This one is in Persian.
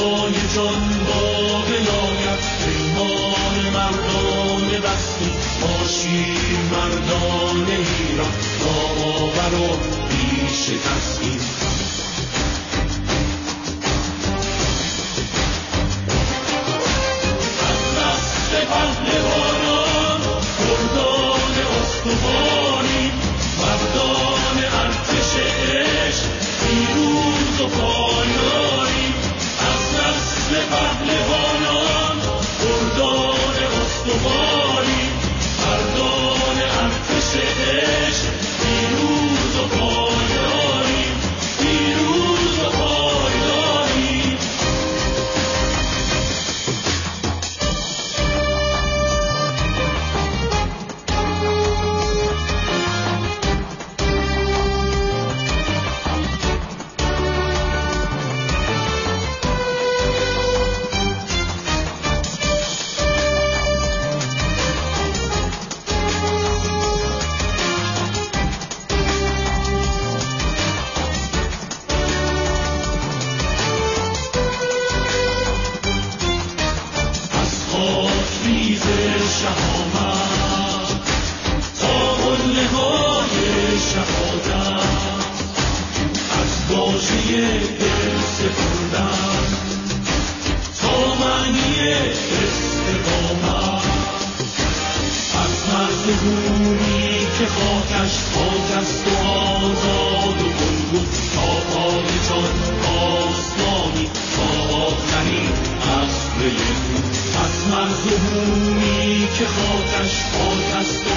های جان با ولایت، پیمان مردان بستی با شیر مردان ایران، نامآور و بیش تسکین. از نسل پهلوانان گردان استواری، مردان ارتش عشق پیروز و پایداری. از نسل پهلوانان گردان استواری، مردان ارتش عشق پیروز و پایداری، پیروز و پایداری. مرز و بومی که خاکش پاک است